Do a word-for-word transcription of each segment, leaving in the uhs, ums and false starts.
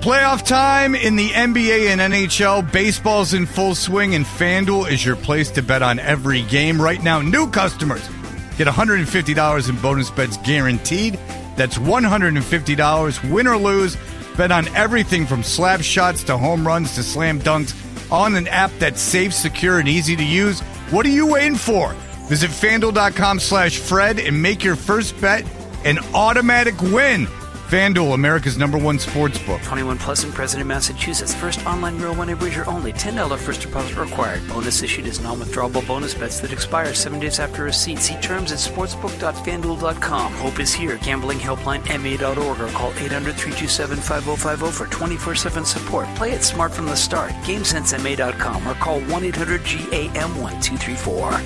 Playoff time in the N B A and N H L. Baseball's in full swing, and FanDuel is your place to bet on every game. Right now, new customers get one hundred fifty dollars in bonus bets guaranteed. That's one hundred fifty dollars, win or lose. Bet on everything from slap shots to home runs to slam dunks on an app that's safe, secure, and easy to use. What are you waiting for? Visit FanDuel.com slash Fred and make your first bet an automatic win. FanDuel, America's number one sports book. twenty-one plus in President, Massachusetts. First online real money wager only. ten dollars first deposit required. Bonus issued as non-withdrawable bonus bets that expire seven days after receipt. See terms at sportsbook dot fan duel dot com. Hope is here. Gambling helpline M A dot org or call eight hundred, three two seven, five oh five oh for twenty-four seven support. Play it smart from the start. game sense M A dot com or call one eight hundred G A M one two three four.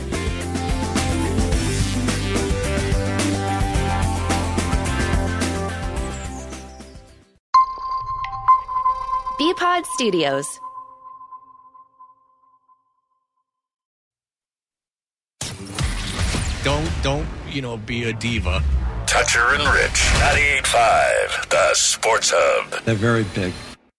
B-Pod Studios. Don't, don't, you know, be a diva. Toucher and Rich, ninety-eight point five, the Sports Hub. They're very big.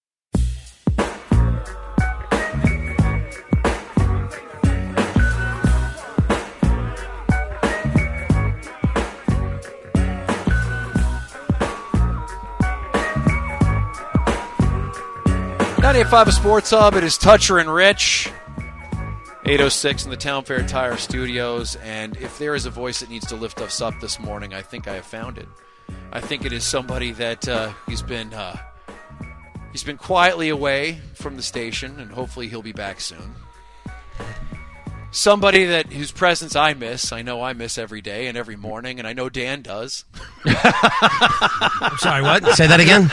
ninety-eight point five a Sports Hub. It is Toucher and Rich. eight oh six in the Town Fair Tire Studios. And if there is a voice that needs to lift us up this morning, I think I have found it. I think it is somebody that uh, he's been uh, he's been quietly away from the station, and hopefully he'll be back soon. Somebody that whose presence I miss. I know I miss every day and every morning, and I know Dan does. I'm sorry, what? Say that again?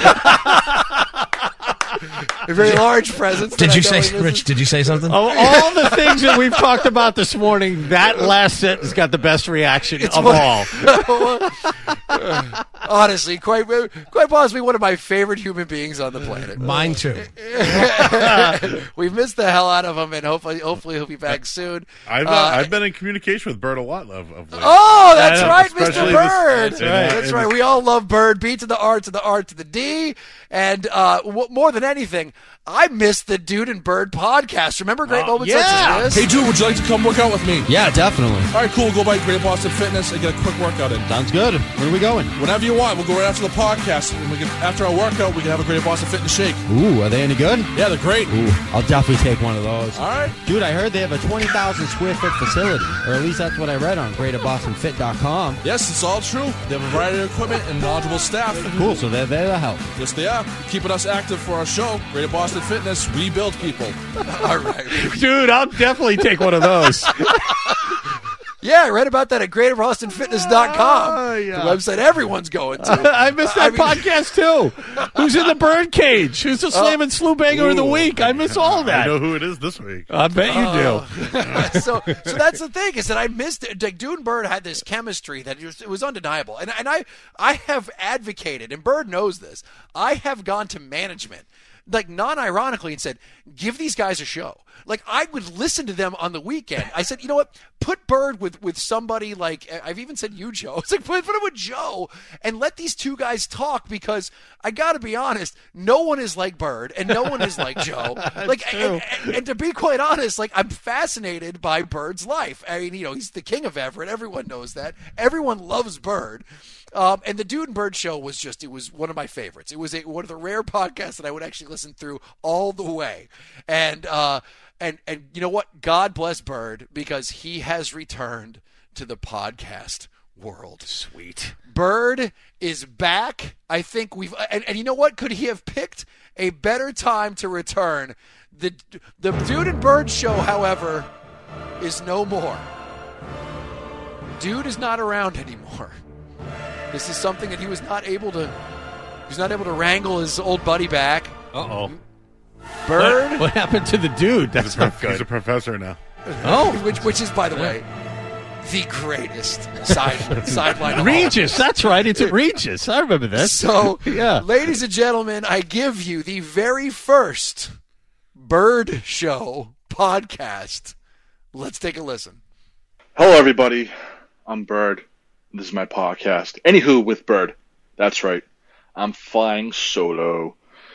A very large presence. Did you say, Rich, did you say something? Of all the things that we've talked about this morning, that last sentence got the best reaction It's of one, all. Honestly, quite quite possibly one of my favorite human beings on the planet. Mine too. We've missed the hell out of him, and hopefully hopefully he'll be back soon. I've, uh, uh, I've been in communication with Bird a lot of, of late. Oh, that's Yeah, right, Mister especially Bird. this- That's and, uh, right. and right. We all love Bird. B to the R to the R to the D. And uh, w- more than anything, I miss the Dude and Bird podcast. Remember great Oh, moments yeah. such as this? Hey, dude, would you like to come work out with me? Yeah, definitely. All right, cool. Go by Great Boston Fitness and get a quick workout in. Sounds good. Where are we going? Whenever you want. We'll go right after the podcast. And we can, after our workout, we can have a Great Boston Fitness shake. Ooh, are they any good? Yeah, they're great. Ooh, I'll definitely take one of those. All right. Dude, I heard they have a twenty thousand square foot facility, or at least that's what I read on greater boston fit dot com. Yes, it's all true. They have a variety of equipment and knowledgeable staff. Cool, so they're there to help. Yes, they are. Keeping us active for our show. Greater Boston Fitness. We build people. All right. Dude, I'll definitely take one of those. Yeah, I read about that at greater boston fitness dot com. Oh, yeah. The website everyone's going to. I missed that I mean- podcast, too. Who's in the bird cage? Who's the slam and slew banger of the Ooh. week? I miss all I that. know who it is this week. I bet you do. Oh. so, so that's the thing is that I missed it. Like, Dude and Bird had this chemistry that it was, it was undeniable, and and I I have advocated, and Bird knows this. I have gone to management, like non-ironically, and said, give these guys a show. Like, I would listen to them on the weekend. I said, you know what? Put Bird with, with somebody like, I've even said you, Joe. It's like, put, put him with Joe and let these two guys talk, because I got to be honest, no one is like Bird and no one is like Joe. Like, and, and, and to be quite honest, like, I'm fascinated by Bird's life. I mean, you know, he's the king of Everett. Everyone knows that. Everyone loves Bird. Um, and the Dude and Bird show was just, it was one of my favorites. It was a, one of the rare podcasts that I would actually listen through all the way. And, uh, and, and you know what? God bless Bird, because he has returned to the podcast world. Sweet. Bird is back. I think we've, and, and you know what? Could he have picked a better time to return? The, the Dude and Bird show, however, is no more. Dude is not around anymore. This is something that he was not able to. He was not able to wrangle his old buddy back. Uh oh. Bird. What, what happened to the dude? That's He's a, not prof- good. he's a professor now. Oh, which which is, by the way, the greatest side sideline. Regis. That's right. It's at Regis. I remember this. So, yeah, ladies and gentlemen, I give you the very first Bird Show podcast. Let's take a listen. Hello, everybody. I'm Bird. This is my podcast. Anywho, with Bird. That's right. I'm flying solo.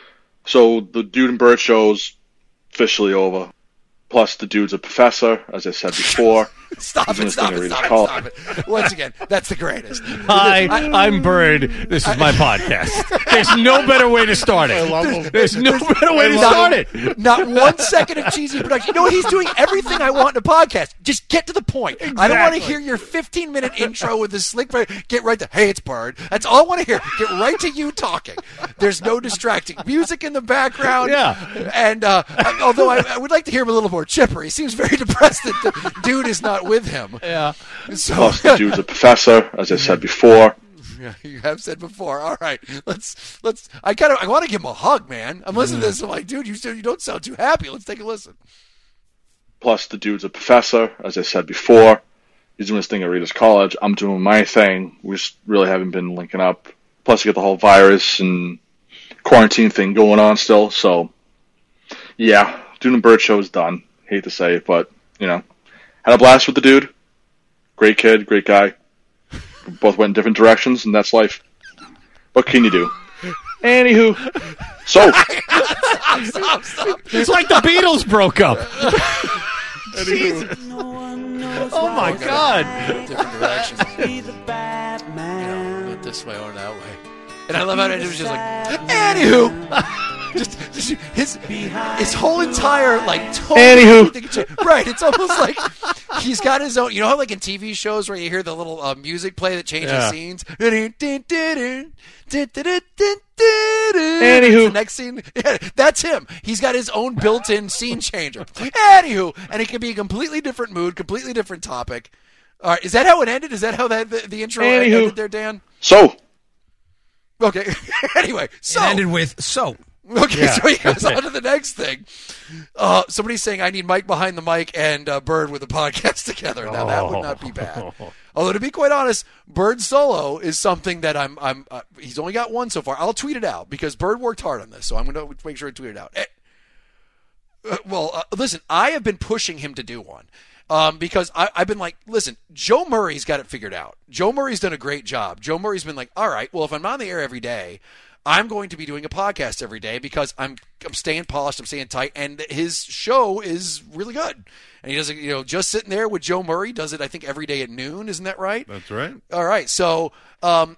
So the Dude and Bird show's officially over. Plus, the dude's a professor, as I said before. Stop He's it, gonna stop sing it, a stop it, call. stop it. Once again, that's the greatest. Hi, I'm Bird. This is my podcast. There's no better way to start it. I love him. There's no better way to Not- start it. Not one second of cheesy production. You know what? He's doing everything I want in a podcast. Just get to the point. I don't want to Exactly. hear your fifteen-minute intro with this slick. Get right to, hey, it's Bird. That's all I want to hear. Get right to you talking. There's no distracting music in the background. Yeah. And uh, although I, I would like to hear him a little more chipper, he seems very depressed that the dude is not with him. Yeah. So Plus, the dude's a professor, as I said before. Yeah, you have said before. All right, let's let's. I kind of I want to give him a hug, man. I'm listening to this. I'm like, dude, you still you don't sound too happy. Let's take a listen. Plus, the dude's a professor, as I said before. He's doing his thing at Reader's College. I'm doing my thing. We just really haven't been linking up. Plus, you got the whole virus and quarantine thing going on still. So, yeah, Dude and Bird show is done. Hate to say it, but, you know, had a blast with the dude. Great kid, great guy. Both went in different directions, and that's life. What can you do? Anywho, So, Stop, stop, stop. it's like the Beatles broke up. Anywho, Oh my God. Different directions. You know, went this way or that way. And I love how it was just like, anywho. Just, just his his whole entire like totally Anywho. right. It's almost like he's got his own. You know how like in T V shows where you hear the little uh, music play that changes Yeah. scenes. Anywho, Anywho. the next scene, yeah, that's him. He's got his own built-in scene changer. Anywho, and it can be a completely different mood, completely different topic. All right, is that how it ended? Is that how that the, the intro Anywho. ended there, Dan? so, Okay. Anyway, so It ended with so. okay, Yeah, so he goes that's it. on to the next thing. Uh, somebody's saying I need Mike behind the mic and uh, Bird with a podcast together. Now that would not be bad. Although to be quite honest, Bird solo is something that I'm. I'm. Uh, he's only got one so far. I'll tweet it out because Bird worked hard on this, so I'm going to make sure to tweet it out. Eh, uh, well, uh, listen, I have been pushing him to do one. Um, because I, I've been like, listen, Joe Murray's got it figured out. Joe Murray's done a great job. Joe Murray's been like, all right, well, if I'm on the air every day, I'm going to be doing a podcast every day because I'm I'm staying polished, I'm staying tight, and his show is really good. And he does it, you know, just sitting there with Joe Murray, does it, I think, every day at noon. Isn't that right? that's right. All right. So, um,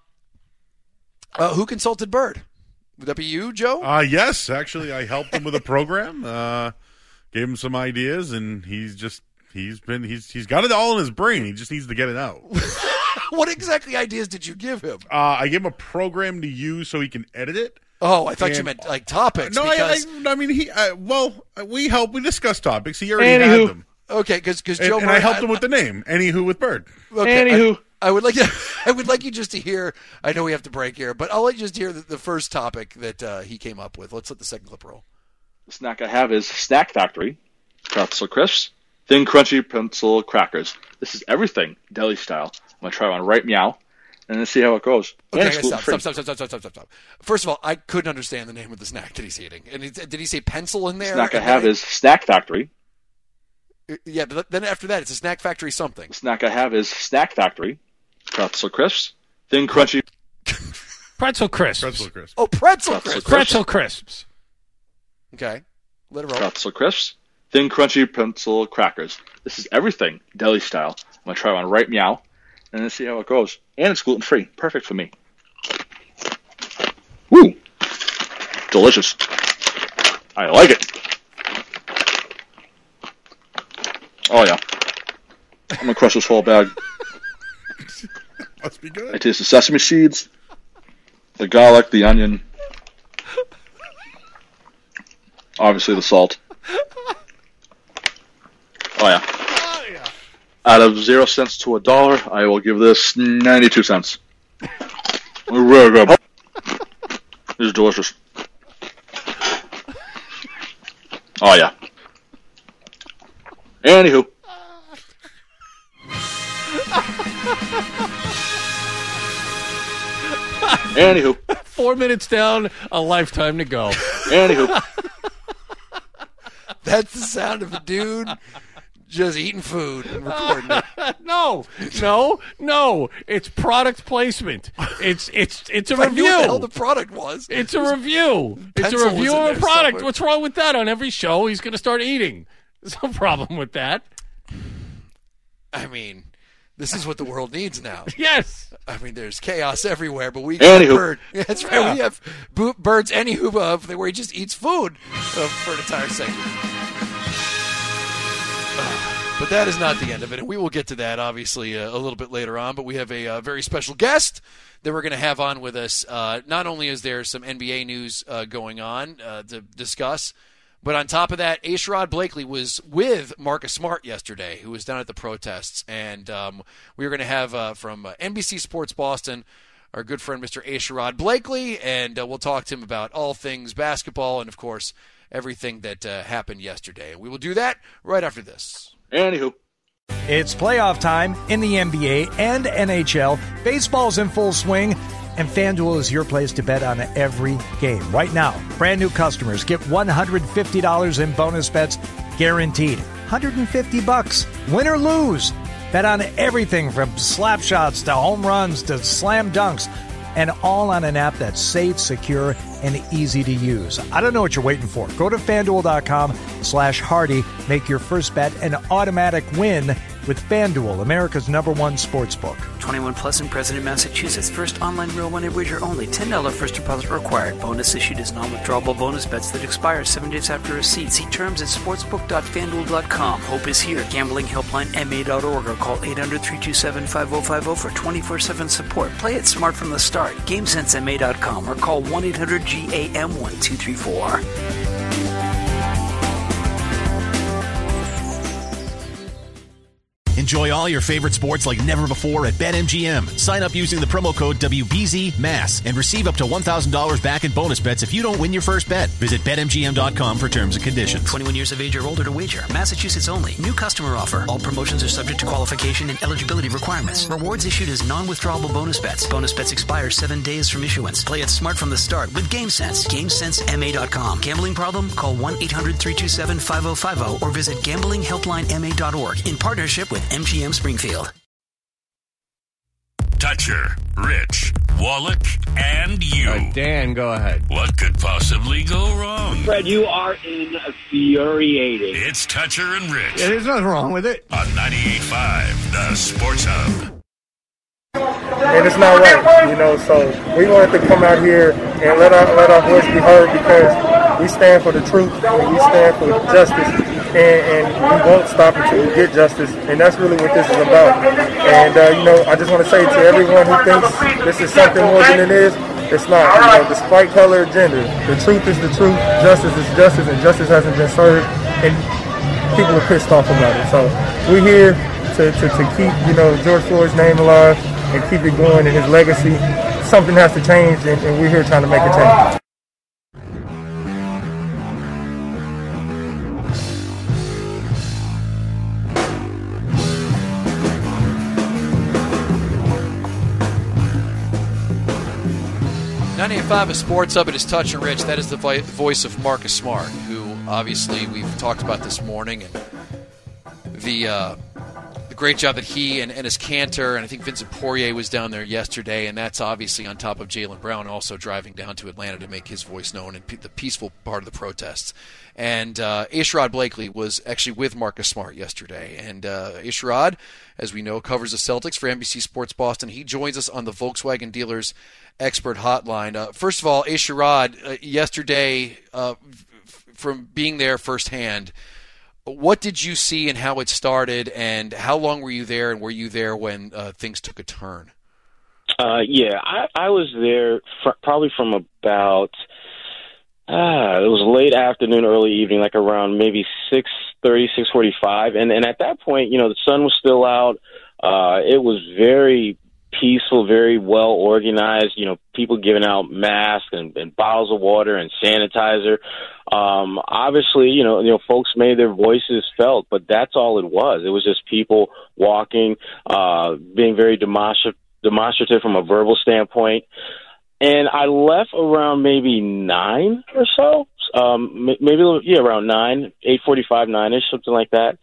uh, who consulted Bird? Would that be you, Joe? Uh, yes, actually, I helped him with a program, uh, gave him some ideas, and he's just he's been he's he's got it all in his brain. He just needs to get it out. What exactly ideas did you give him? Uh, I gave him a program to use so he can edit it. Oh, I thought you And- meant like topics. No, because, I, I, I mean he. Uh, well, we help. We discuss topics. He already Anywho. had them, okay, because because and, Joe and Murray, I helped him with the name. Anywho, with Bird. Okay, Anywho. I, I would like you, I would like you just to hear. I know we have to break here, but I'll let you just hear the, the first topic that uh, he came up with. Let's let the second clip roll. the snack I have is Snack Factory. Pretzel crisps. Thin, crunchy pencil crackers. This is everything deli style. I'm going to try one right meow, and then see how it goes. Okay, And okay, it's stop, gluten-free. stop, stop, stop, stop, stop, stop, stop. First of all, I couldn't understand the name of the snack that he's eating. And he, did he say pencil in there? Snack I And have then- is Snack Factory. yeah, but then after that, it's a snack factory something. Snack I have is Snack Factory. Pretzel crisps. Thin, crunchy Pretzel crisps. Pretzel crisp. Oh, pretzel Pretzel crisp. Pretzel crisps. Okay, let it roll. pretzel crisps. Thin, crunchy pencil crackers. This is everything deli style. I'm going to try one right meow, and then see how it goes. And it's gluten-free. Perfect for me. Woo! Delicious. I like it. Oh, yeah. I'm going to crush this whole bag. Must be I good. taste the sesame seeds, the garlic, the onion, obviously the salt. Oh, yeah. Out of zero cents to a dollar, I will give this ninety-two cents. Really good. This is delicious. Oh, yeah. Anywho. Anywho. Four minutes down, a lifetime to go. Anywho. That's the sound of a dude just eating food and recording it. no, no, no. It's product placement. It's it's it's a I review. knew what the hell the product was. It's a review. It's a Pencil was review in of a there product. somewhere. What's wrong with that? On every show, he's going to start eating. There's no problem with that. I mean, this is what the world needs now. Yes. I mean, there's chaos everywhere, but we got Anywho. Bird. Yeah, that's right. Yeah. We have Bo- Bird's Anywho, uh, where he just eats food uh, for an entire segment. Uh, But that is not the end of it, and we will get to that, obviously, uh, a little bit later on. But we have a uh, very special guest that we're going to have on with us. Uh, not only is there some N B A news uh, going on uh, to discuss, but on top of that, Asherod Blakely was with Marcus Smart yesterday, who was down at the protests. And um, we are going to have uh, from uh, N B C Sports Boston our good friend Mister Asherod Blakely, and uh, we'll talk to him about all things basketball and, of course, everything that uh, happened yesterday. And we will do that right after this. Anywho. It's playoff time in the N B A and N H L. Baseball's in full swing, and FanDuel is your place to bet on every game. Right now, brand new customers get one hundred fifty dollars in bonus bets guaranteed. one hundred fifty bucks, win or lose. Bet on everything from slap shots to home runs to slam dunks, and all on an app that's safe, secure, and easy to use. I don't know what you're waiting for. Go to FanDuel.com slash Hardy. Make your first bet an automatic win with FanDuel, America's number one sports book. twenty-one plus and present in Massachusetts. First online real money wager only. ten dollars first deposit required. Bonus issued as non-withdrawable bonus bets that expire seven days after receipt. See terms at sportsbook dot fanduel dot com. Hope is here. Gambling helpline M A dot org or call eight hundred, three two seven, five oh five oh for twenty-four seven support. Play it smart from the start. game sense M A dot com or call one eight hundred G A M one two three four. Enjoy all your favorite sports like never before at BetMGM. Sign up using the promo code W B Z M A S and receive up to one thousand dollars back in bonus bets if you don't win your first bet. Visit Bet M G M dot com for terms and conditions. twenty-one years of age or older to wager. Massachusetts only. New customer offer. All promotions are subject to qualification and eligibility requirements. Rewards issued as non-withdrawable bonus bets. Bonus bets expire seven days from issuance. Play it smart from the start with GameSense. game sense M A dot com. Gambling problem? Call one eight hundred, three two seven, five oh five oh or visit gambling helpline M A dot org in partnership with M G M Springfield. Toucher, Rich, Wallach, and you. Uh, Dan, go ahead. What could possibly go wrong? Fred, you are infuriating. It's Toucher and Rich. Yeah, there's nothing wrong with it. On ninety-eight point five, the Sports Hub. And it's not right, you know, so we wanted to come out here and let our let our voice be heard because we stand for the truth and we stand for justice. And, and we won't stop until we get justice, and that's really what this is about. And, uh, you know, I just want to say to everyone who thinks this is something more than it is, it's not. You know, despite color or gender, the truth is the truth, justice is justice, and justice hasn't been served, and people are pissed off about it. So we're here to, to, to keep, you know, George Floyd's name alive and keep it going and his legacy. Something has to change, and, and we're here trying to make a change. ninety-eight point five is Sports Hub. It is Touch and Rich. That is the vi- voice of Marcus Smart, who obviously we've talked about this morning, and the uh, the great job that he and Enes Kanter, and I think Vincent Poirier was down there yesterday, and that's obviously on top of Jaylen Brown also driving down to Atlanta to make his voice known in pe- the peaceful part of the protests. And uh, Asherod Blakely was actually with Marcus Smart yesterday. And uh, Asherod, as we know, covers the Celtics for N B C Sports Boston. He joins us on the Volkswagen Dealers Expert Hotline. Uh, first of all, Asherod, uh, yesterday, uh, f- from being there firsthand, what did you see and how it started, and how long were you there, and were you there when uh, things took a turn? Uh, yeah, I, I was there fr- probably from about, ah, it was late afternoon, early evening, like around maybe six thirty, six forty-five. And, and at that point, you know, the sun was still out. Uh, it was very peaceful, very well organized, you know, people giving out masks and, and bottles of water and sanitizer. Um, obviously, you know, you know, folks made their voices felt, but that's all it was. It was just people walking, uh, being very demonstrative, demonstrative from a verbal standpoint. And I left around maybe nine or so, um, maybe, yeah, around nine, eight forty-five, nine-ish, something like that.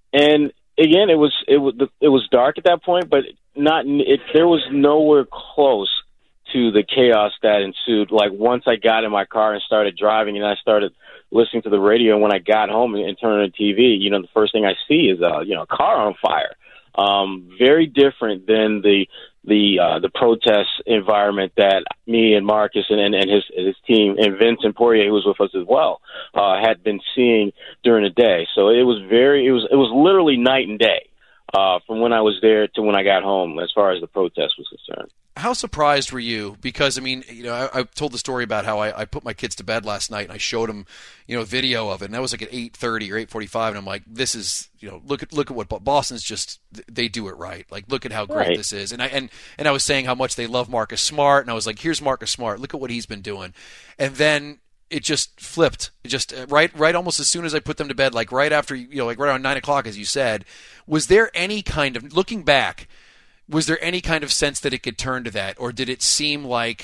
and again, it was it was it was dark at that point, but not it. There was nowhere close to the chaos that ensued. Like once I got in my car and started driving, and I started listening to the radio, and when I got home and, and turned on the T V, you know, the first thing I see is a you know a car on fire. Um, very different than the the uh, the protest environment that me and Marcus and, and, and his his team and Vincent Poirier, who was with us as well, uh, had been seeing during the day. So it was very it was it was literally night and day uh, from when I was there to when I got home, as far as the protest was concerned. How surprised were you? Because, I mean, you know, I, I told the story about how I, I put my kids to bed last night, and I showed them, you know, video of it, and that was like at eight thirty or eight forty-five, and I'm like, this is, you know, look at look at what Boston's just, they do it right. Like, look at how great Right. this is. And I and, and I was saying how much they love Marcus Smart, and I was like, here's Marcus Smart. Look at what he's been doing. And then it just flipped. It just uh, right, right, almost as soon as I put them to bed, like right after, you know, like right around nine o'clock, as you said. Was there any kind of, looking back, was there any kind of sense that it could turn to that, or did it seem like,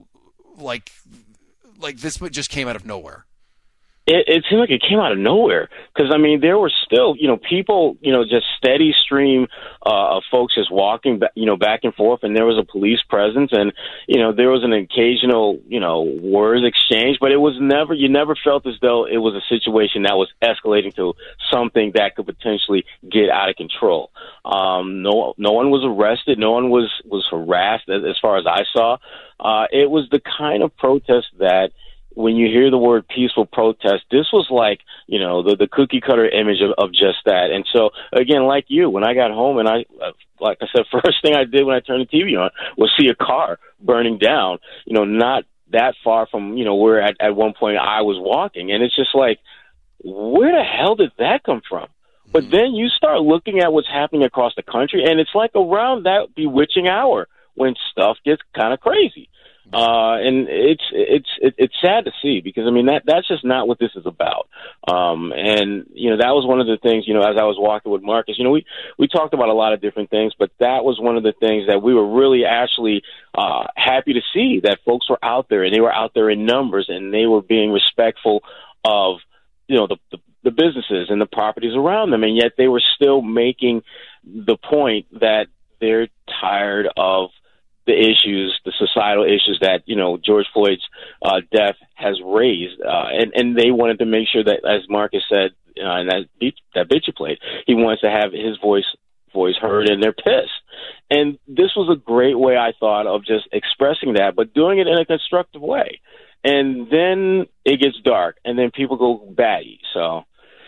like, like this just came out of nowhere? It, it seemed like it came out of nowhere because, I mean, there were still, you know, people, you know, just steady stream uh, of folks just walking, ba- you know, back and forth, and there was a police presence, and, you know, there was an occasional, you know, words exchange, but it was never, you never felt as though it was a situation that was escalating to something that could potentially get out of control. Um, no, no one was arrested. No one was, was harassed as, as far as I saw. Uh, it was the kind of protest that, when you hear the word peaceful protest, this was like, you know, the, the cookie cutter image of, of just that. And so, again, like you, when I got home and I, like I said, first thing I did when I turned the T V on was see a car burning down, you know, not that far from, you know, where at, at one point I was walking. And it's just like, where the hell did that come from? But then you start looking at what's happening across the country, and it's like around that bewitching hour when stuff gets kind of crazy. Uh, and it's, it's, it's sad to see because, I mean, that, that's just not what this is about. Um, and, you know, that was one of the things, you know, as I was walking with Marcus, you know, we, we talked about a lot of different things, but that was one of the things that we were really actually, uh, happy to see, that folks were out there, and they were out there in numbers, and they were being respectful of, you know, the, the, the businesses and the properties around them. And yet they were still making the point that they're tired of the issues, the societal issues that, you know, George Floyd's uh, death has raised. Uh, and, and they wanted to make sure that, as Marcus said, uh, and that beat, that bit you played, he wants to have his voice voice heard, and they're pissed. And this was a great way, I thought, of just expressing that, but doing it in a constructive way. And then it gets dark, and then people go batty. So,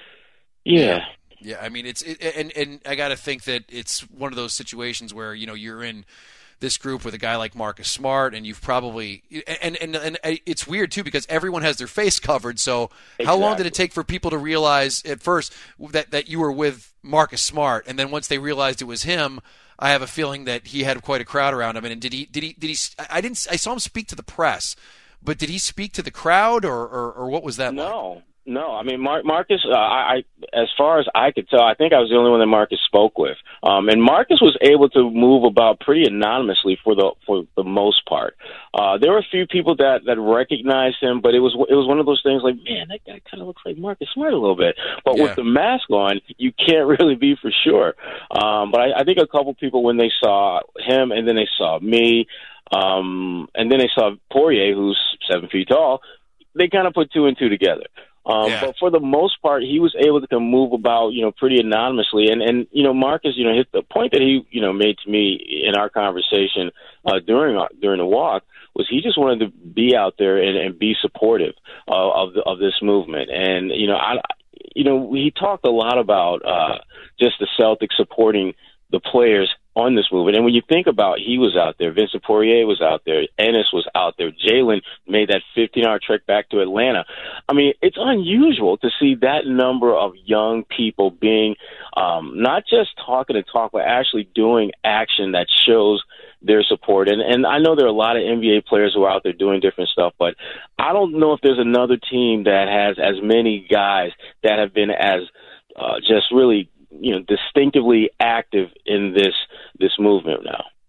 yeah. Yeah, I mean, it's it, and and I got to think that it's one of those situations where, you know, you're in this group with a guy like Marcus Smart, and you've probably and and and it's weird too because everyone has their face covered. So exactly. How long did it take for people to realize at first that that you were with Marcus Smart, and then once they realized it was him, I have a feeling that he had quite a crowd around him. And did he did he did he? I didn't. I saw him speak to the press, but did he speak to the crowd, or or, or what was that? No. Like? No, I mean, Mar- Marcus, uh, I, I, as far as I could tell, I think I was the only one that Marcus spoke with. Um, and Marcus was able to move about pretty anonymously for the for the most part. Uh, there were a few people that, that recognized him, but it was it was one of those things like, man, that guy kind of looks like Marcus Smart a little bit. But yeah. With the mask on, you can't really be for sure. Um, but I, I think a couple people, when they saw him and then they saw me, um, and then they saw Poirier, who's seven feet tall, they kind of put two and two together. Um, yeah. But for the most part, he was able to move about, you know, pretty anonymously. And, and, you know, Marcus, you know, hit the point that he, you know, made to me in our conversation uh, during uh, during the walk was he just wanted to be out there and, and be supportive uh, of the, of this movement. And, you know, I, you know, he talked a lot about uh, just the Celtics supporting the players on this movement. And when you think about, he was out there, Vincent Poirier was out there, Ennis was out there, Jalen made that fifteen-hour trek back to Atlanta. I mean, it's unusual to see that number of young people being um, not just talking and talk, but actually doing action that shows their support. And, and I know there are a lot of N B A players who are out there doing different stuff, but I don't know if there's another team that has as many guys that have been as uh, just really, you know, distinctively active in this this movement now.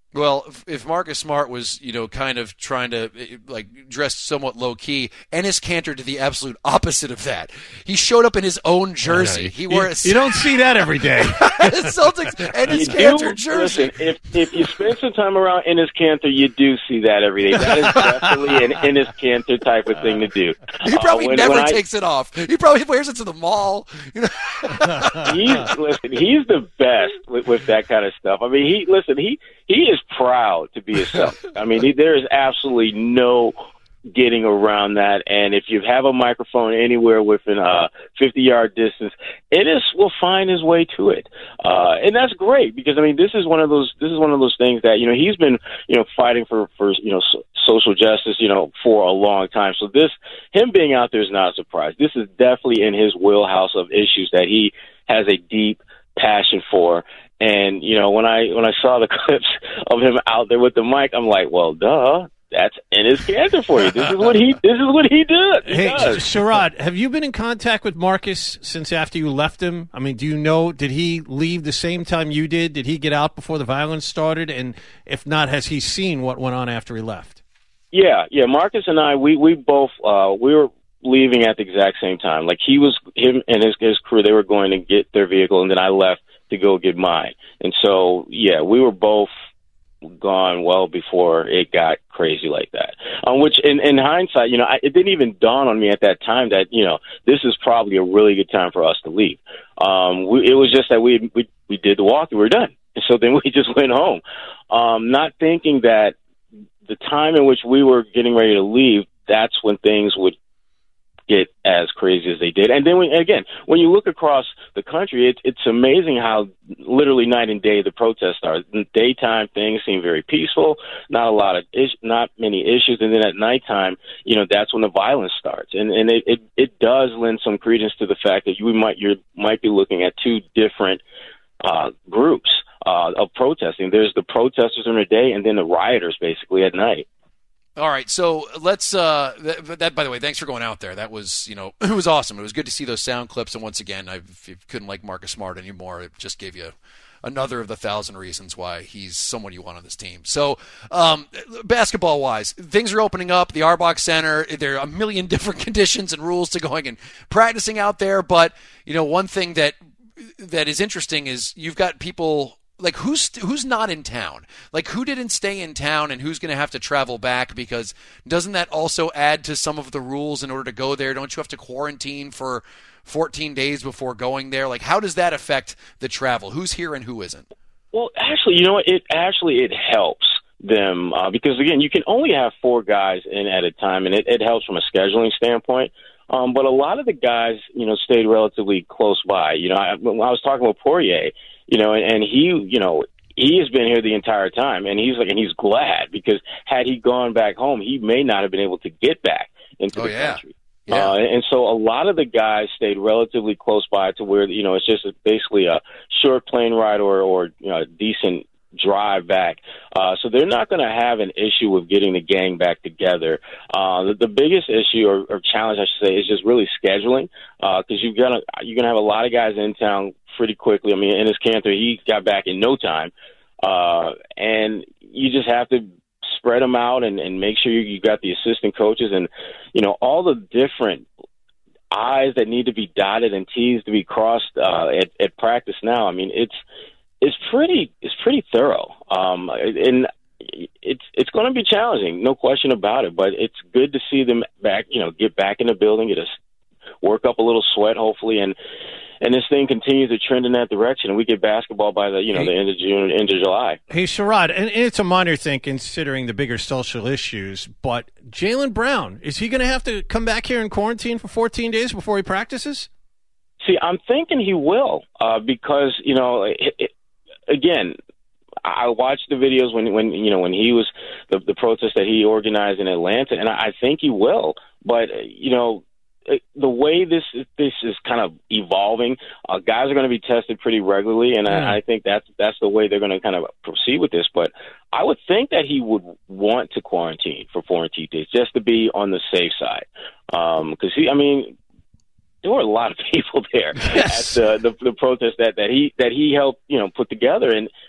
Well, if- if Marcus Smart was, you know, kind of trying to, eh, like, dress somewhat low-key, Enes Kanter did the absolute opposite of that. He showed up in his own jersey. He wore you, a you don't see that every day. Celtics Enes You Kanter do- jersey. Listen, if, if you spend some time around Enes Kanter, you do see that every day. That is definitely an Enes Kanter type of thing to do. He probably Uh, when- never when I- takes it off. He probably wears it to the mall. You know? he's listen. He's the best with, with that kind of stuff. I mean, he listen. He he is proud to be a Celtic. I mean, he, there is absolutely no getting around that. And if you have a microphone anywhere within a fifty-yard distance, Ennis will find his way to it, uh, and that's great because I mean, this is one of those. This is one of those things that you know he's been you know fighting for for you know so, social justice you know for a long time. So this him being out there is not a surprise. This is definitely in his wheelhouse of issues that he has a deep passion for. And you know when I when I saw the clips of him out there with the mic, I'm like, well, duh. That's Enes Kanter for you. This is what he. This is what he does. He Hey, does. Sherrod, have you been in contact with Marcus since after you left him? I mean, do you know, did he leave the same time you did? Did he get out before the violence started? And if not, has he seen what went on after he left? Yeah, yeah. Marcus and I, we we both uh, we were leaving at the exact same time. Like he was, him and his his crew, they were going to get their vehicle, and then I left to go get mine. And so, yeah, we were both gone well before it got crazy like that. Um, which, in, in hindsight, you know, I, it didn't even dawn on me at that time that you know this is probably a really good time for us to leave. Um, we, it was just that we we we did the walk and we were done, and so then we just went home, um, not thinking that the time in which we were getting ready to leave, that's when things would get as crazy as they did. And then when, again, when you look across the country, it's it's amazing how literally night and day the protests are. In daytime, things seem very peaceful, not a lot of is, not many issues, and then at nighttime, you know, that's when the violence starts. And and it it, it does lend some credence to the fact that you might you might be looking at two different uh, groups uh, of protesting. There's the protesters in the day, and then the rioters basically at night. All right, so let's. Uh, that, that, by the way, thanks for going out there. That was, you know, it was awesome. It was good to see those sound clips. And once again, I if you couldn't like Marcus Smart anymore. It just gave you another of the thousand reasons why he's someone you want on this team. So, um, basketball-wise, things are opening up. The Arbach Center. There are a million different conditions and rules to going and practicing out there. But you know, one thing that that is interesting is you've got people. Like, who's who's not in town? Like, who didn't stay in town and who's going to have to travel back? Because doesn't that also add to some of the rules in order to go there? Don't you have to quarantine for fourteen days before going there? Like, how does that affect the travel? Who's here and who isn't? Well, actually, you know what? It actually it helps them uh, because, again, you can only have four guys in at a time, and it, it helps from a scheduling standpoint. Um, but a lot of the guys, you know, stayed relatively close by. You know, I, when I was talking with Poirier, you know, and, and he, you know, he has been here the entire time, and he's like, and he's glad because had he gone back home, he may not have been able to get back into oh, the yeah. country. Yeah. Uh, and so a lot of the guys stayed relatively close by to where, you know, it's just basically a short plane ride or, or you know, a decent drive back. Uh, so they're not going to have an issue with getting the gang back together. Uh, the, the biggest issue or, or challenge, I should say, is just really scheduling because uh, you're going to you're gonna have a lot of guys in town pretty quickly. I mean, Enes Kanter, he got back in no time. Uh, and you just have to spread them out and, and make sure you, you got the assistant coaches and, you know, all the different I's that need to be dotted and T's to be crossed uh, at, at practice now. I mean, it's it's pretty it's pretty thorough, um, and it's it's going to be challenging, no question about it. But it's good to see them back, you know, get back in the building, get us work up a little sweat, hopefully, and and this thing continues to trend in that direction, and we get basketball by the you know the end of June, end of July. Hey, Sherrod, and it's a minor thing considering the bigger social issues, but Jaylen Brown, is he going to have to come back here in quarantine for fourteen days before he practices? See, I'm thinking he will uh, because you know, it, it, again, I watched the videos when when you know when he was the, the protest that he organized in Atlanta, and I, I think he will. But you know, the way this this is kind of evolving, uh, guys are going to be tested pretty regularly, and I, I think that's that's the way they're going to kind of proceed with this. But I would think that he would want to quarantine for fourteen days just to be on the safe side, because um, he, I mean, there were a lot of people there yes. at the, the the protest that, that he that he helped you know put together, and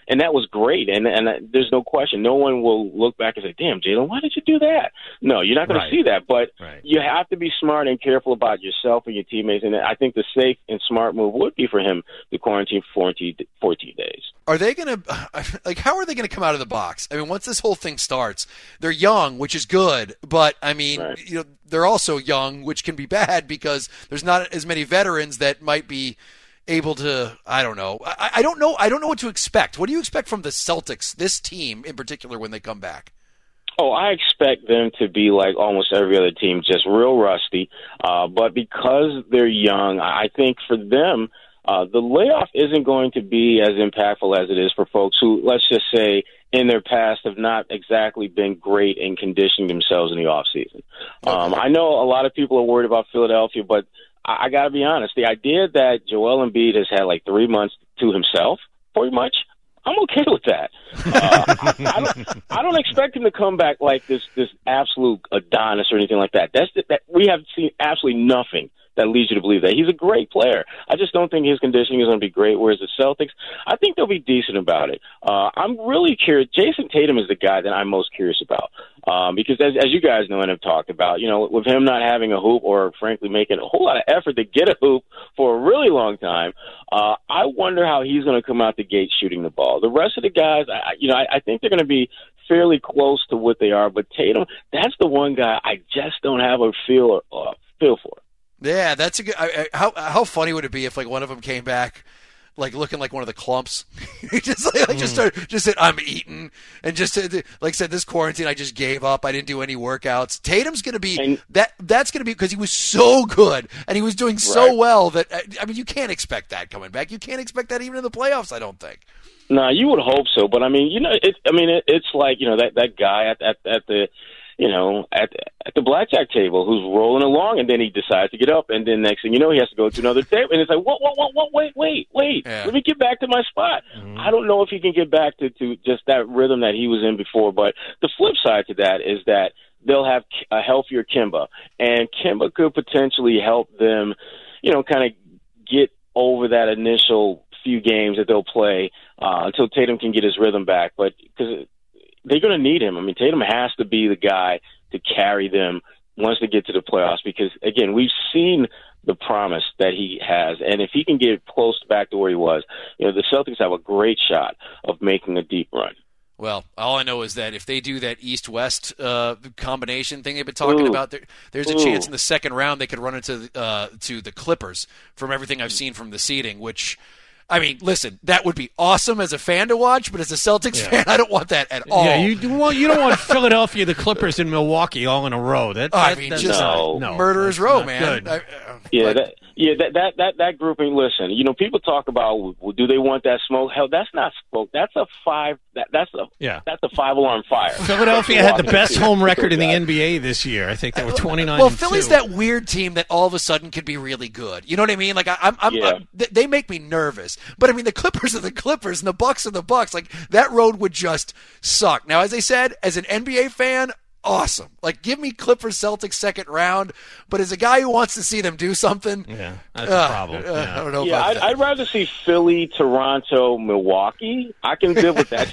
and that was great. And and uh, there's no question, no one will look back and say, "Damn, Jalen, why did you do that?" No, you're not going Right. to see that. But Right. you have to be smart and careful about yourself and your teammates. And I think the safe and smart move would be for him to quarantine for fourteen, fourteen days. Are they going to, like, how are they going to come out of the box? I mean, once this whole thing starts, they're young, which is good, but, I mean, Right. you know, they're also young, which can be bad because there's not as many veterans that might be able to, I don't know. I, I don't know. I don't know what to expect. What do you expect from the Celtics, this team in particular, when they come back? Oh, I expect them to be like almost every other team, just real rusty. Uh, but because they're young, I think for them, uh, the layoff isn't going to be as impactful as it is for folks who, let's just say, in their past have not exactly been great in conditioning themselves in the offseason. Um, I know a lot of people are worried about Philadelphia, but I, I got to be honest. The idea that Joel Embiid has had like three months to himself, pretty much, I'm okay with that. Uh, I, I, don't, I don't expect him to come back like this this absolute Adonis or anything like that. That's the, that we have seen absolutely nothing that leads you to believe that. He's a great player. I just don't think his conditioning is going to be great, whereas the Celtics, I think they'll be decent about it. Uh, I'm really curious. Jason Tatum is the guy that I'm most curious about um, because, as, as you guys know and have talked about, you know, with him not having a hoop or, frankly, making a whole lot of effort to get a hoop for a really long time, uh, I wonder how he's going to come out the gate shooting the ball. The rest of the guys, I, you know, I, I think they're going to be fairly close to what they are, but Tatum, that's the one guy I just don't have a feel, uh, feel for. Yeah, that's a good. I, I, how how funny would it be if like one of them came back, like looking like one of the clumps, just like, like just started, just said I'm eating, and just said, like said this quarantine I just gave up. I didn't do any workouts. Tatum's gonna be and, that. That's gonna be because he was so good and he was doing so right. well that I mean you can't expect that coming back. You can't expect that even in the playoffs. I don't think. No, nah, you would hope so, but I mean, you know, it. I mean, it, it's like you know that that guy at at, at the. you know, at at the blackjack table who's rolling along, and then he decides to get up, and then next thing you know, he has to go to another table, and it's like, what, what, what, what, wait, wait, wait, yeah. let me get back to my spot. Mm-hmm. I don't know if he can get back to, to just that rhythm that he was in before, but the flip side to that is that they'll have a healthier Kemba, and Kemba could potentially help them, you know, kind of get over that initial few games that they'll play uh, until Tatum can get his rhythm back, but because they're going to need him. I mean, Tatum has to be the guy to carry them once they get to the playoffs because, again, we've seen the promise that he has. And if he can get close back to where he was, you know, the Celtics have a great shot of making a deep run. Well, all I know is that if they do that East-West uh, combination thing they've been talking Ooh. about, there, there's a Ooh. chance in the second round they could run into uh, to the Clippers from everything I've seen from the seeding, which – I mean, listen, that would be awesome as a fan to watch, but as a Celtics yeah. fan, I don't want that at all. Yeah, you do want you don't want Philadelphia, the Clippers, and Milwaukee all in a row. That, that I mean, that's just no. no, murderer's row, man. I, uh, yeah, but, that, yeah, that, that that that grouping. Listen, you know, people talk about well, do they want that smoke? Hell, that's not smoke. That's a five. That, that's a yeah. That's a five alarm fire. Philadelphia had the best home record in the N B A this year. I think they were twenty-nine. Well, and Philly's two. that weird team that all of a sudden could be really good. You know what I mean? Like I, I'm, I'm, yeah. I'm they make me nervous. But I mean, the Clippers are the Clippers, and the Bucks are the Bucks. Like that road would just suck. Now, as I said, as an N B A fan, awesome. Like, give me Clippers Celtics second round. But as a guy who wants to see them do something, yeah, that's uh, a problem. Uh, yeah. I don't know. Yeah, about I'd, that. I'd rather see Philly, Toronto, Milwaukee. I can live with that.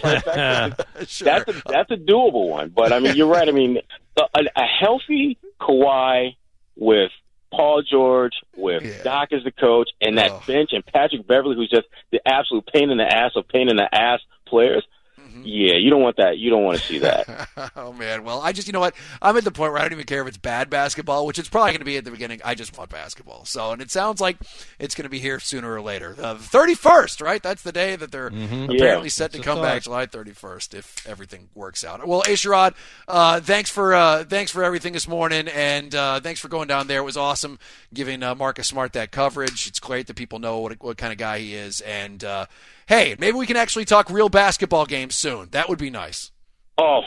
Sure. That's a, that's a doable one. But I mean, you're right. I mean, a, a healthy Kawhi with Paul George, with Yeah. Doc as the coach, and that Oh. bench, and Patrick Beverly, who's just the absolute pain in the ass of pain in the ass players. Yeah, you don't want that. You don't want to see that. Oh, man. Well, I just, you know what? I'm at the point where I don't even care if it's bad basketball, which it's probably going to be at the beginning. I just want basketball. So, and it sounds like it's going to be here sooner or later. Uh, the thirty-first, right? That's the day that they're Mm-hmm. apparently Yeah. set to That's come a back, thought. July thirty-first, if everything works out. Well, Asherod, uh, thanks for uh, thanks for everything this morning, and uh, thanks for going down there. It was awesome giving uh, Marcus Smart that coverage. It's great that people know what, what kind of guy he is, and uh, hey, maybe we can actually talk real basketball games soon. That would be nice. Oh,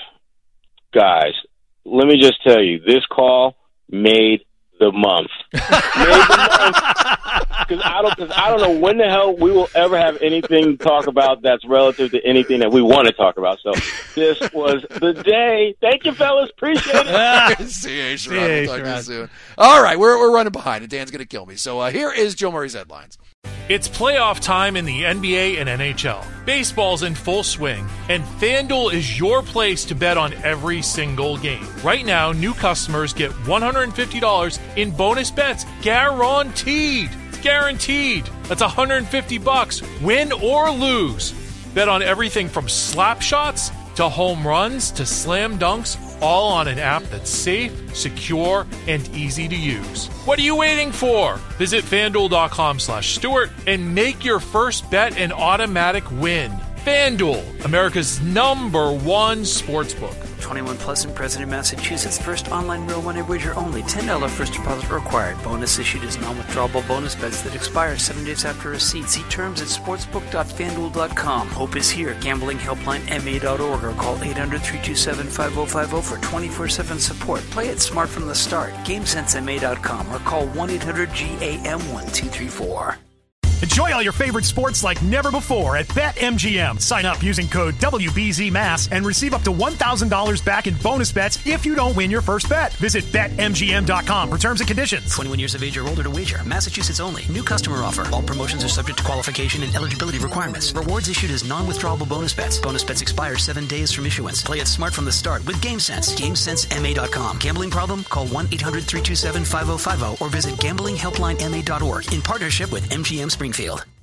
guys, let me just tell you, this call made the month. made the month. Because I don't, cause I don't know when the hell we will ever have anything to talk about that's relative to anything that we want to talk about. So this was the day. Thank you, fellas. Appreciate it. See you, Asherod. See you, We'll talk to you Asherod. soon. All right, we're we're running behind, and Dan's going to kill me. So uh, here is Joe Murray's headlines. It's playoff time in the N B A and N H L. Baseball's in full swing, and FanDuel is your place to bet on every single game. Right now, new customers get one hundred fifty dollars in bonus bets guaranteed. It's guaranteed. That's one hundred fifty bucks, win or lose. Bet on everything from slap shots to home runs to slam dunks, all on an app that's safe, secure, and easy to use. What are you waiting for? Visit FanDuel.com slash Stewart and make your first bet an automatic win. FanDuel, America's number one sportsbook. twenty-one plus and present in Massachusetts. First online real money wager only. ten dollars first deposit required. Bonus issued as non-withdrawable bonus bets that expire seven days after receipt. See terms at sportsbook dot fanduel dot com. Hope is here. Gambling helpline M A dot org or call eight hundred, three two seven, five oh five oh for twenty-four seven support. Play it smart from the start. game sense M A dot com or call one eight hundred G A M one two three four. Enjoy all your favorite sports like never before at BetMGM. Sign up using code W B Z M A S and receive up to one thousand dollars back in bonus bets if you don't win your first bet. Visit Bet M G M dot com for terms and conditions. twenty-one years of age or older to wager. Massachusetts only. New customer offer. All promotions are subject to qualification and eligibility requirements. Rewards issued as non-withdrawable bonus bets. Bonus bets expire seven days from issuance. Play it smart from the start with GameSense. game sense M A dot com. Gambling problem? Call one eight hundred, three two seven, five oh five oh or visit gambling helpline M A dot org in partnership with M G M Springfield.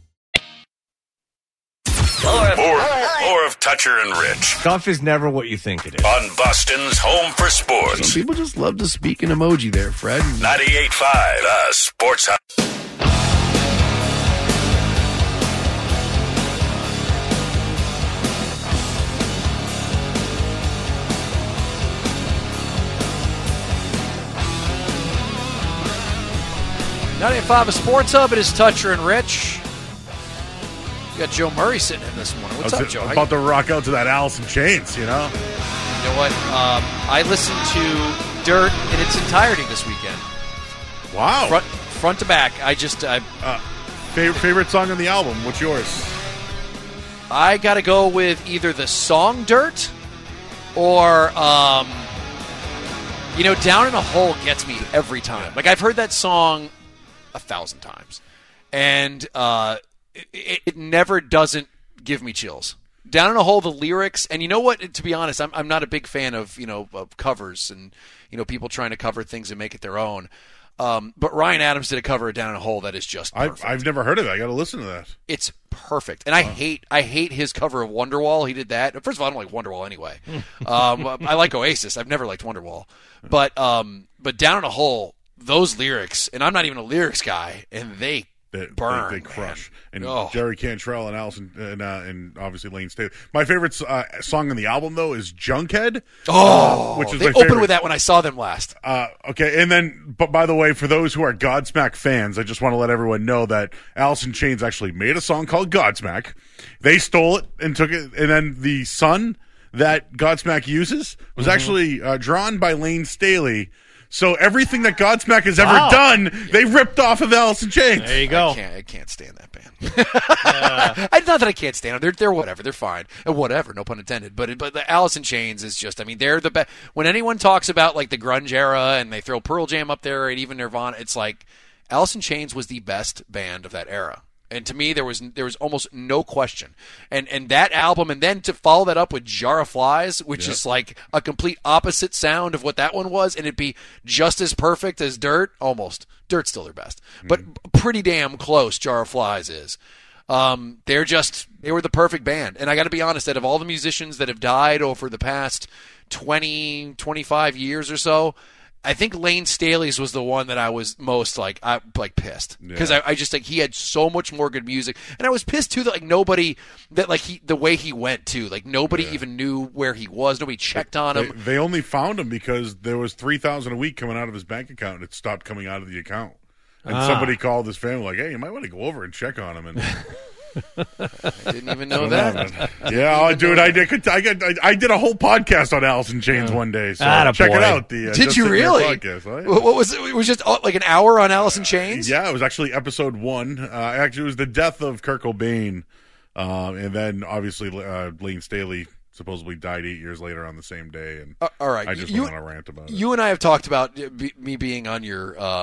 More, more, more of Toucher and Rich Golf is never what you think it is. on Boston's Home for Sports. Some people just love to speak in emoji there, Fred. ninety-eight point five, the Sports Hub. ninety-eight point five, a Sports Hub. It is Toucher and Rich. We got Joe Murray sitting in this morning. What's I up, was Joe? How about you- to rock out to that Alice in Chains, you know? You know what? Um, I listened to Dirt in its entirety this weekend. Wow. Front, front to back. I just... I, uh, favorite, favorite song on the album? What's yours? I got to go with either the song Dirt or, um, you know, Down in a Hole gets me every time. Like, I've heard that song a thousand times. And uh, it, it never doesn't give me chills. Down in a Hole, the lyrics, and you know what? To be honest, I'm I'm not a big fan of you know of covers and you know people trying to cover things and make it their own. Um, but Ryan Adams did a cover of Down in a Hole that is just perfect. I've, I've never heard of it. I got to listen to that. It's perfect, and I hate I hate his cover of Wonderwall. He did that. First of all, I don't like Wonderwall anyway. um, I like Oasis. I've never liked Wonderwall, but um, but Down in a Hole, those lyrics, and I'm not even a lyrics guy, and they. They, burn, they, they crush. Man. And Oh. Jerry Cantrell and Allison and, uh, and obviously Lane Staley. My favorite uh, song on the album though is Junkhead. Oh, uh, which is they my opened favorite. with that when I saw them last. Uh, okay, and then, but by the way, for those who are Godsmack fans, I just want to let everyone know that Alice in Chains actually made a song called Godsmack. They stole it and took it, and then the sun that Godsmack uses was Mhm. actually uh, drawn by Lane Staley. So everything that Godsmack has ever Wow. done, they ripped off of Alice in Chains. There you go. I can't, I can't stand that band. I, not that I can't stand them. They're they're whatever. They're fine. Uh, Whatever. No pun intended. But but the Alice in Chains is just. I mean, they're the best. When anyone talks about like the grunge era and they throw Pearl Jam up there and even Nirvana, it's like Alice in Chains was the best band of that era. And to me, there was there was almost no question. And and that album, and then to follow that up with Jar of Flies, which Yep. is like a complete opposite sound of what that one was, and it'd be just as perfect as Dirt, almost. Dirt's still their best, but pretty damn close. Jar of Flies is. Um, they're just they were the perfect band. And I got to be honest, out of all the musicians that have died over the past twenty, twenty-five years or so, I think Lane Staley's was the one that I was most like I like pissed because Yeah. I, I just think he had so much more good music, and I was pissed too that like nobody that like he the way he went too like nobody even knew where he was, nobody checked on They, him. they only found him because there was three thousand a week coming out of his bank account, and it stopped coming out of the account. And Ah. somebody called his family like, "Hey, you might want to go over and check on him." And I didn't even know So that. happened. Yeah, oh, dude, I did. I got. I, I did a whole podcast on Alice in Chains one day. So Atta check boy. it out. The uh, Did Just you Sitting Here really? podcast. Oh, yeah. What what was it? It was just uh, like an hour on Alice in Chains. Yeah, it was actually episode one. Uh, actually, it was the death of Kurt Cobain, um, and then obviously uh, Lane Staley supposedly died eight years later on the same day. And Uh, all right, I just you, went on a rant about it. You and I have talked about uh, be, me being on your um,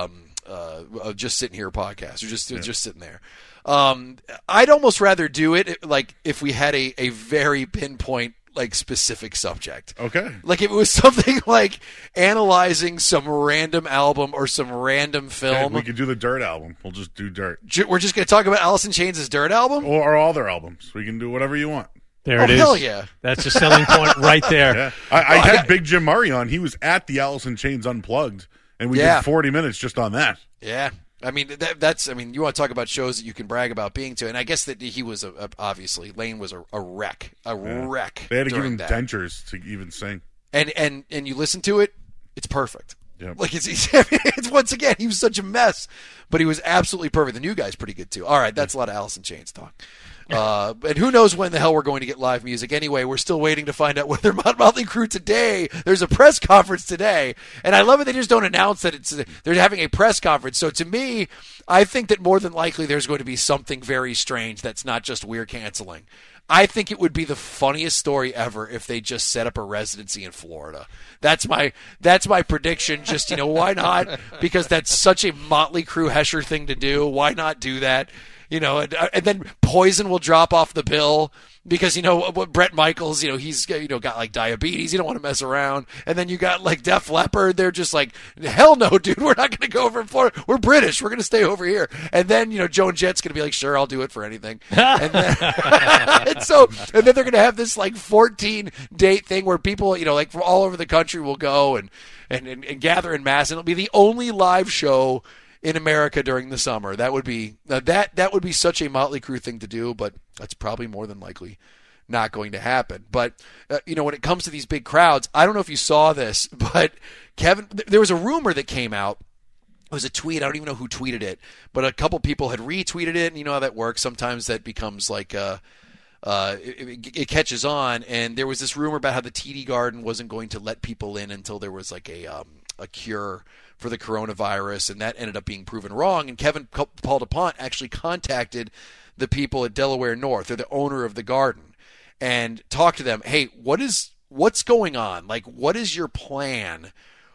uh, of just sitting here podcast or just yeah. just sitting there. Um, I'd almost rather do it like if we had a, a very pinpoint like specific subject. Okay. Like if it was something like analyzing some random album or some random film. Okay, we could do the Dirt album. We'll just do Dirt. We're just going to talk about Alice in Chains' Dirt album? Or, or all their albums. We can do whatever you want. There oh, it is. Hell yeah. That's a selling point right there. Yeah. I, I had Big Jim Murray on. He was at the Alice in Chains Unplugged, and we yeah. did forty minutes just on that. Yeah. I mean, that, that's, I mean, you want to talk about shows that you can brag about being to, and I guess that he was, a, a, obviously, Lane was a, a wreck, a yeah. wreck. They had to give him that. dentures to even sing. And, and, and you listen to it, it's perfect. Yep. Like, it's, it's, it's, once again, he was such a mess, but he was absolutely perfect. The new guy's pretty good, too. All right, that's a lot of Alice in Chains talk. Uh, and who knows when the hell we're going to get live music. Anyway, we're still waiting to find out whether Motley Crue today, there's a press conference today, and I love it they just don't announce that it's they're having a press conference. So to me, I think that more than likely there's going to be something very strange that's not just we're canceling. I think it would be the funniest story ever if they just set up a residency in Florida. That's my that's my prediction. Just, you know, why not? Because that's such a Motley Crue Hesher thing to do. Why not do that? You know, and, and then Poison will drop off the bill because, you know, what Bret Michaels, you know, he's, you know, got like diabetes. You don't want to mess around. And then you got like Def Leppard. They're just like, hell no, dude, we're not going to go over in Florida. We're British. We're going to stay over here. And then, you know, Joan Jett's going to be like, sure, I'll do it for anything. And then, and so, and then they're going to have this like fourteen date thing where people, you know, like from all over the country will go and, and, and, and gather in mass. And it'll be the only live show in America during the summer. That would be uh, that that would be such a Motley Crue thing to do, but that's probably more than likely not going to happen. But uh, you know, when it comes to these big crowds, I don't know if you saw this, but Kevin, th- there was a rumor that came out. It was a tweet. I don't even know who tweeted it, but a couple people had retweeted it, and you know how that works. Sometimes that becomes like uh, uh, it, it catches on. And there was this rumor about how the T D Garden wasn't going to let people in until there was like a um, a cure for the coronavirus, and that ended up being proven wrong. And Kevin Paul DuPont actually contacted the people at Delaware North, or the owner of the garden, and talked to them. Hey, what is what's going on? Like, what is your plan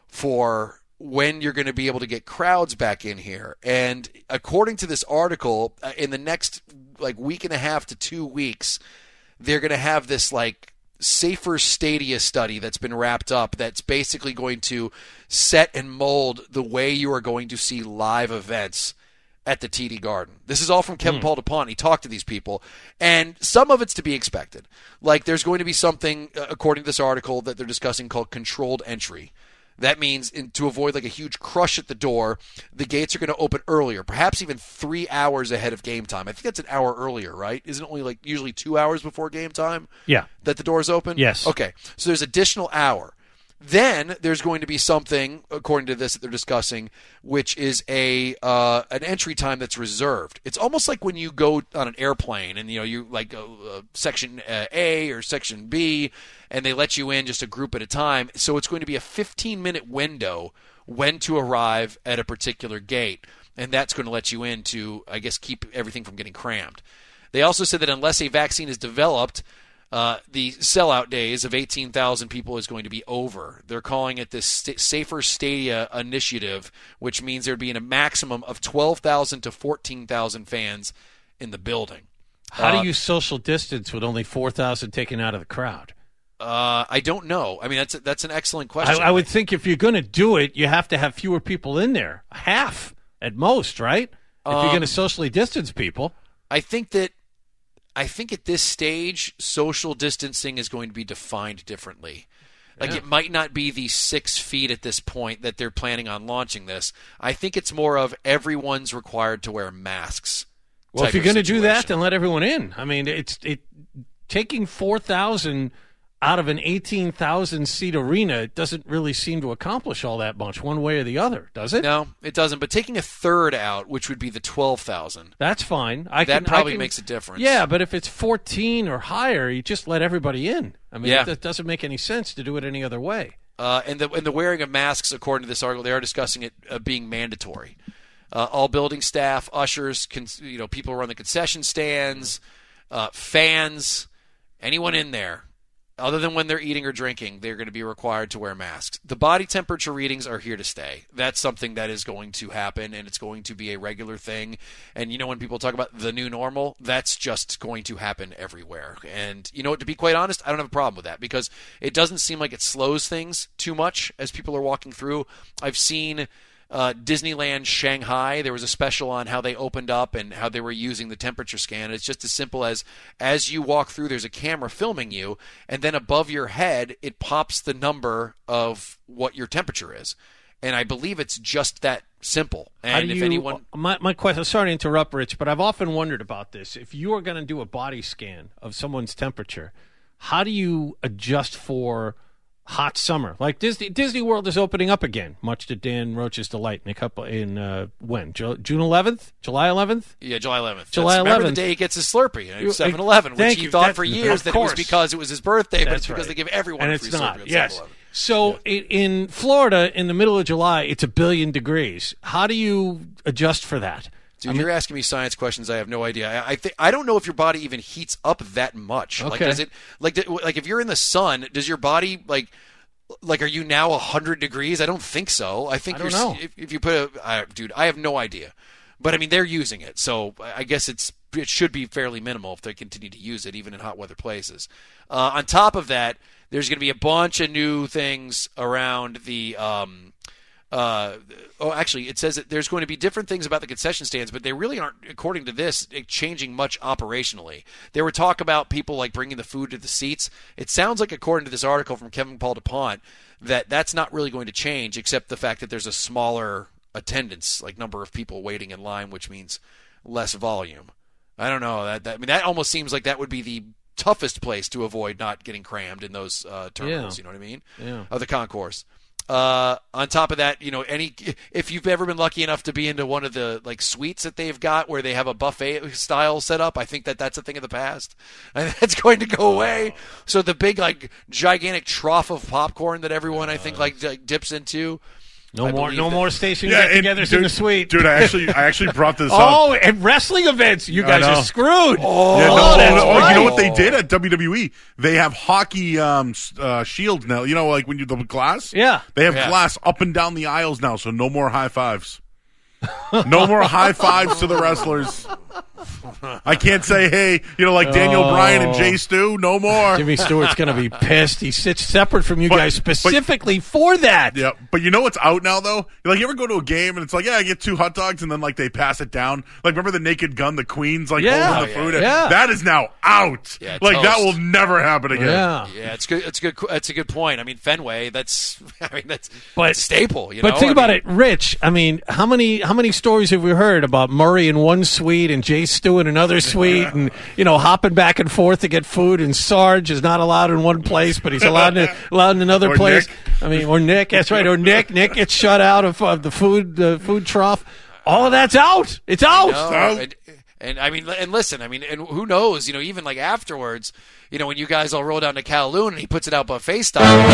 for when you're going to be able to get crowds back in here? And according to this article, uh, in the next like week and a half to two weeks, they're going to have this like Safer Stadia study that's been wrapped up that's basically going to set and mold the way you are going to see live events at the T D Garden. This is all from Kevin mm. Paul DuPont. He talked to these people, and some of it's to be expected. Like there's going to be something, uh, according to this article, that they're discussing called controlled entry. That means in, to avoid like a huge crush at the door, the gates are going to open earlier, perhaps even three hours ahead of game time. I think that's an hour earlier, right? Isn't it only like usually two hours before game time? Yeah. That the doors open? Yes. Okay. So there's additional hour. Then there's going to be something, according to this, that they're discussing, which is a uh, an entry time that's reserved. It's almost like when you go on an airplane and, you know, you like uh, uh, section uh, A or section B, and they let you in just a group at a time. So it's going to be a fifteen-minute window when to arrive at a particular gate, and that's going to let you in to, I guess, keep everything from getting crammed. They also said that unless a vaccine is developed, Uh, the sellout days of eighteen thousand people is going to be over. They're calling it this St- Safer Stadia initiative, which means there'd be a maximum of twelve thousand to fourteen thousand fans in the building. How uh, do you social distance with only four thousand taken out of the crowd? Uh, I don't know. I mean, that's a, that's an excellent question. I, I would think if you're going to do it, you have to have fewer people in there. Half at most, right? If Um, you're going to socially distance people. I think that I think at this stage, social distancing is going to be defined differently. Like, Yeah. it might not be the six feet at this point that they're planning on launching this. I think it's more of everyone's required to wear masks. Well, if type you're of going to do situation. that, then let everyone in. I mean, it's it taking four thousand out of an eighteen thousand seat arena, it doesn't really seem to accomplish all that much one way or the other, does it? No, it doesn't. But taking a third out, which would be the twelve thousand. That's fine. I that can, probably I can, makes a difference. Yeah, but if it's fourteen or higher, you just let everybody in. I mean, Yeah. it, it doesn't make any sense to do it any other way. Uh, and the and the wearing of masks, according to this article, they are discussing it uh, being mandatory. Uh, all building staff, ushers, con- you know, people who run the concession stands, uh, fans, anyone in there other than when they're eating or drinking, they're going to be required to wear masks. The body temperature readings are here to stay. That's something that is going to happen, and it's going to be a regular thing. And, you know, when people talk about the new normal, that's just going to happen everywhere. And, you know, to be quite honest, I don't have a problem with that because it doesn't seem like it slows things too much as people are walking through. I've seen uh, Disneyland Shanghai. There was a special on how they opened up and how they were using the temperature scan. It's just as simple as as you walk through, there's a camera filming you, and then above your head, it pops the number of what your temperature is. And I believe it's just that simple. And How do if you, anyone, my my question. Sorry to interrupt, Rich, but I've often wondered about this. If you are going to do a body scan of someone's temperature, how do you adjust for hot summer? Like Disney Disney World is opening up again, much to Dan Roach's delight. In a couple in uh, when Ju- June eleventh, July eleventh. Yeah, July eleventh. July That's, remember eleventh. the day he gets his Slurpee, seven eleven, which he you. thought That- for years of that it was course. because it was his birthday, but That's it's because right. they give everyone and a it's free not. Slurpee. at Yes. seven eleven. So i in Florida, in the middle of July, it's a billion degrees. How do you adjust for that? Dude, I mean- you're asking me science questions. I have no idea. I I, th- I don't know if your body even heats up that much. Like, Okay. does it like th- like if you're in the sun, does your body like like are you now a hundred degrees? I don't think so. I think I don't you're know. s- if, if you put a I, dude, I have no idea. But I mean, they're using it, so I guess it's it should be fairly minimal if they continue to use it, even in hot weather places. Uh, on top of that, there's going to be a bunch of new things around the. Um, uh, oh, actually, it says that there's going to be different things about the concession stands, but they really aren't, according to this, changing much operationally. There were talk about people like bringing the food to the seats. It sounds like, according to this article from Kevin Paul DuPont, that that's not really going to change, except the fact that there's a smaller attendance, like number of people waiting in line, which means less volume. I don't know. That, that I mean, that almost seems like that would be the toughest place to avoid not getting crammed in those uh, terminals. Yeah. You know what I mean? Yeah. Of the concourse. Uh, on top of that, you know, any if you've ever been lucky enough to be into one of the like suites that they've got where they have a buffet style set up, I think that that's a thing of the past, and that's going to go away. So the big like gigantic trough of popcorn that everyone I think like d- dips into. No I more, believe no that- more station Yeah, and get-togethers dude- in the suite, dude, I actually- I actually brought this up. Oh, and wrestling events, you I guys know. are screwed. Oh, Yeah, no, Oh, that's no, right. You know what they did at W W E? They have hockey um, s- uh, shields now. You know, like when you the glass. Yeah. They have Yeah. glass up and down the aisles now, so no more high fives. No more high fives to the wrestlers. I can't say, hey, you know, like Daniel Oh. Bryan and Jay Stu. No more. Jimmy Stewart's going to be pissed. He sits separate from you But- guys but- specifically for that. Yeah, but you know what's out now though? Like you ever go to a game and it's like, yeah, I get two hot dogs and then like they pass it down. Like remember the Naked Gun, the Queens like Yeah. holding the Oh, food. yeah. Yeah. That is now out. Yeah, like that toast. will never happen again. Yeah. Yeah, it's good. It's good. It's a good point. I mean, Fenway. That's. I mean, that's. But that's staple. You but know? think I about mean, it, Rich. I mean, how many how many stories have we heard about Murray in one suite and Jay Stu in another suite, and you know hopping back and forth to get food, and Sarge is not allowed in one place, but he's allowed in, allowed in another Or place. Nick. I mean, or Nick. That's right. Or Nick. Nick gets shut out of, of the food the food trough. All of that's out. It's out. No, and, and I mean, and listen, I mean, and who knows? You know, even like afterwards, you know, when you guys all roll down to Kowloon and he puts it out buffet style, is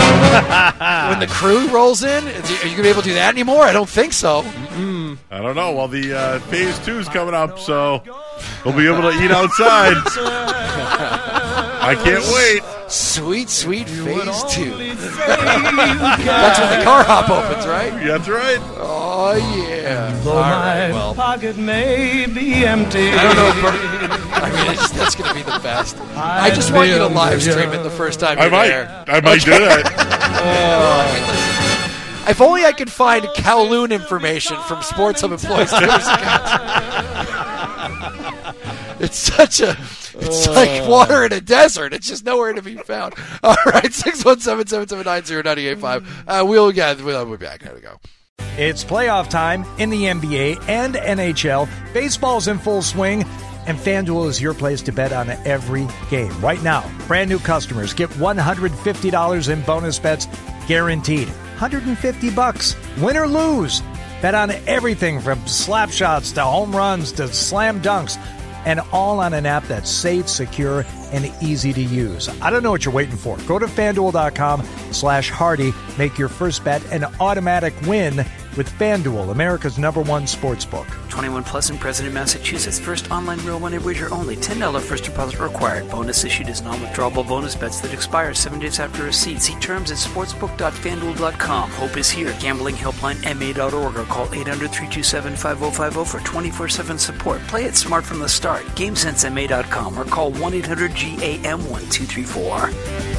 that- when the crew rolls in, is- are you gonna be able to do that anymore? I don't think so. I don't know. Well, the uh, phase two is coming up, so we'll be able to eat outside. I can't wait. Sweet, sweet phase two. That's when the car hop opens, right? That's right. Oh yeah. Though All my right, well, pocket may be empty. I don't know. If Bert, I mean, it's, that's going to be the best. I just want you to live stream it the first time I you're might. there. I might do that. Oh, I mean, listen, if only I could find Kowloon information from Sports Hub employees. It's such a, it's like water in a desert. It's just nowhere to be found. All right, six one seven, seven seven nine, zero nine eight five. Uh, we'll, yeah, we'll be back. Here we go. It's playoff time in the N B A and N H L. Baseball's in full swing, and FanDuel is your place to bet on every game. Right now, brand new customers get one hundred fifty dollars in bonus bets guaranteed. one hundred fifty bucks, win or lose. Bet on everything from slap shots to home runs to slam dunks, and all on an app that's safe, secure, and easy to use. I don't know what you're waiting for. Go to FanDuel.com slash Hardy. Make your first bet an automatic win with FanDuel, America's number one sportsbook. twenty-one plus and present in Massachusetts. First online real money wager only. ten dollars first deposit required. Bonus issued as non-withdrawable bonus bets that expire seven days after receipt. See terms at sportsbook dot fanduel dot com. Hope is here. Gambling helpline M A dot org or call eight hundred, three two seven, five oh five oh for twenty-four seven support. Play it smart from the start. game sense M A dot com or call one eight hundred G A M one two three four.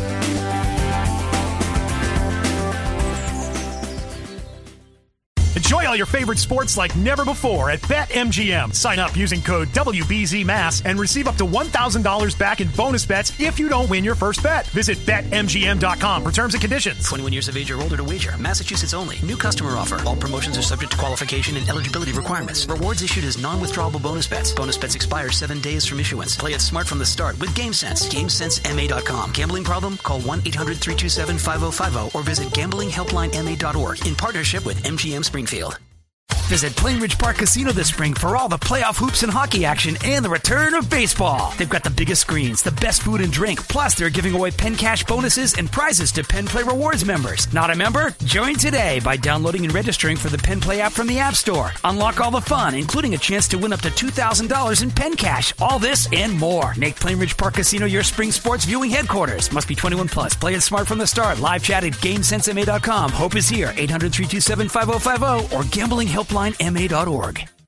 Enjoy all your favorite sports like never before at BetMGM. Sign up using code W B Z M A S and receive up to one thousand dollars back in bonus bets if you don't win your first bet. Visit Bet M G M dot com for terms and conditions. twenty-one years of age or older to wager. Massachusetts only. New customer offer. All promotions are subject to qualification and eligibility requirements. Rewards issued as non-withdrawable bonus bets. Bonus bets expire seven days from issuance. Play it smart from the start with GameSense. game sense M A dot com. Gambling problem? Call one eight hundred, three two seven, five oh five oh or visit gambling helpline M A dot org in partnership with M G M Springfield. Visit Plainridge Park Casino this spring for all the playoff hoops and hockey action and the return of baseball. They've got the biggest screens, the best food and drink, plus they're giving away Penn Cash bonuses and prizes to Penn Play Rewards members. Not a member? Join today by downloading and registering for the Penn Play app from the App Store. Unlock all the fun, including a chance to win up to two thousand dollars in Penn Cash. All this and more. Make Plainridge Park Casino your spring sports viewing headquarters. Must be twenty-one plus. Play it smart from the start. Live chat at game sense M A dot com. Hope is here. eight hundred, three two seven, five oh five oh or gambling helpline M A dot org.